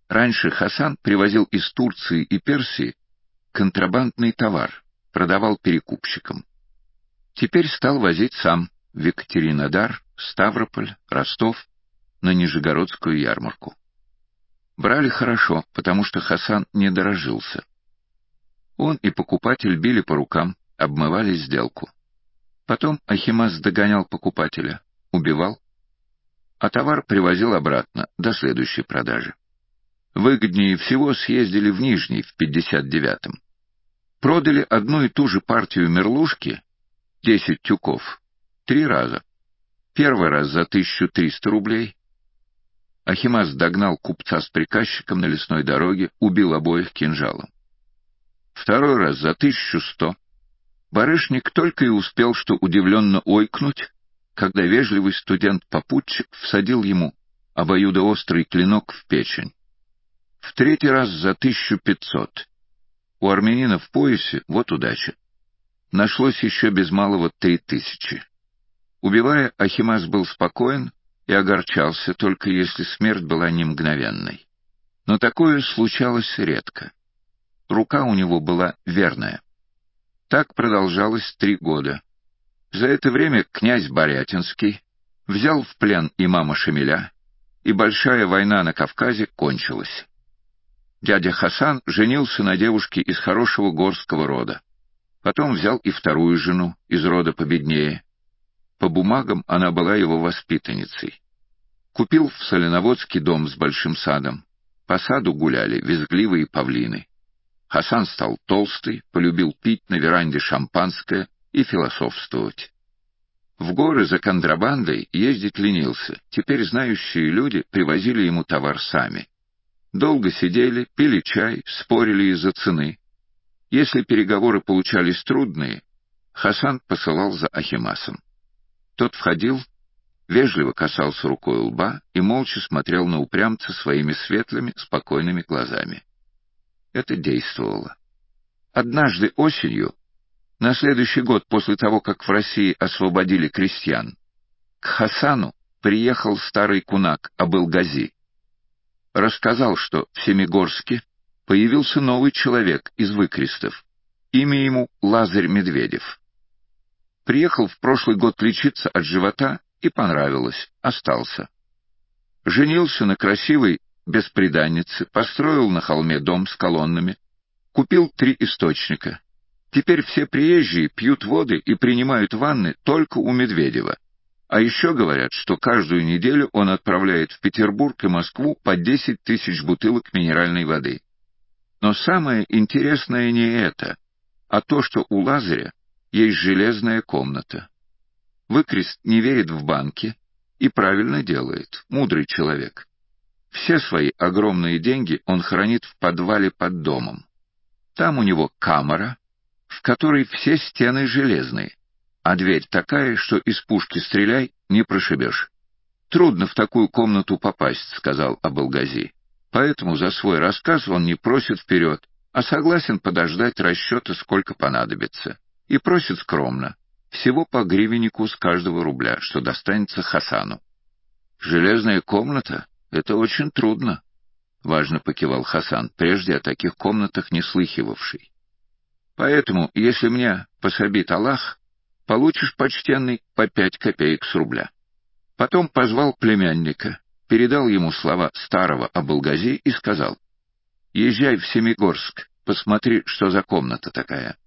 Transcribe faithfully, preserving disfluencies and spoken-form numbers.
Раньше Хасан привозил из Турции и Персии контрабандный товар, продавал перекупщикам. Теперь стал возить сам в Екатеринодар, Ставрополь, Ростов, на Нижегородскую ярмарку. Брали хорошо, потому что Хасан не дорожился. Он и покупатель били по рукам, обмывали сделку. Потом Ахимас догонял покупателя, убивал, а товар привозил обратно до следующей продажи. Выгоднее всего съездили в Нижний в пятьдесят девятом. Продали одну и ту же партию мерлушки, десять тюков, три раза. Первый раз за тысячу триста рублей. Ахимас догнал купца с приказчиком на лесной дороге, убил обоих кинжалом. Второй раз за тысячу сто. Барышник только и успел что удивленно ойкнуть, когда вежливый студент-попутчик всадил ему обоюдоострый клинок в печень. В третий раз за тысячу пятьсот. У армянина в поясе вот удача. Нашлось еще без малого три тысячи. Убивая, Ахимас был спокоен и огорчался, только если смерть была не мгновенной. Но такое случалось редко. Рука у него была верная. Так продолжалось три года. За это время князь Борятинский взял в плен имама Шамиля, и большая война на Кавказе кончилась. Дядя Хасан женился на девушке из хорошего горского рода. Потом взял и вторую жену из рода победнее. По бумагам она была его воспитанницей. Купил в Соленоводске дом с большим садом. По саду гуляли визгливые павлины. Хасан стал толстый, полюбил пить на веранде шампанское и философствовать. В горы за контрабандой ездить ленился. Теперь знающие люди привозили ему товар сами. Долго сидели, пили чай, спорили из-за цены. Если переговоры получались трудные, Хасан посылал за Ахимасом. Тот входил, вежливо касался рукой лба и молча смотрел на упрямца своими светлыми, спокойными глазами. Это действовало. Однажды осенью, на следующий год после того, как в России освободили крестьян, к Хасану приехал старый кунак Абыл-Гази. Рассказал, что в Семигорске появился новый человек из выкрестов. Имя ему Лазарь Медведев. Приехал в прошлый год лечиться от живота и понравилось, остался. Женился на красивой бесприданнице, построил на холме дом с колоннами, купил три источника. Теперь все приезжие пьют воды и принимают ванны только у Медведева. А еще говорят, что каждую неделю он отправляет в Петербург и Москву по десять тысяч бутылок минеральной воды. Но самое интересное не это, а то, что у Лазаря есть железная комната. Выкрест не верит в банки и правильно делает, мудрый человек. Все свои огромные деньги он хранит в подвале под домом. Там у него камера, в которой все стены железные, а дверь такая, что из пушки стреляй, не прошибешь. «Трудно в такую комнату попасть», — сказал Абыл-Гази. Поэтому за свой рассказ он не просит вперед, а согласен подождать расчета, сколько понадобится. И просит скромно, всего по гривеннику с каждого рубля, что достанется Хасану. «Железная комната — это очень трудно», — важно покивал Хасан, прежде о таких комнатах не слыхивавший. «Поэтому, если мне пособит Аллах, получишь, почтенный, по пять копеек с рубля». Потом позвал племянника, передал ему слова старого Абыл-Гази и сказал: «Езжай в Семигорск, посмотри, что за комната такая».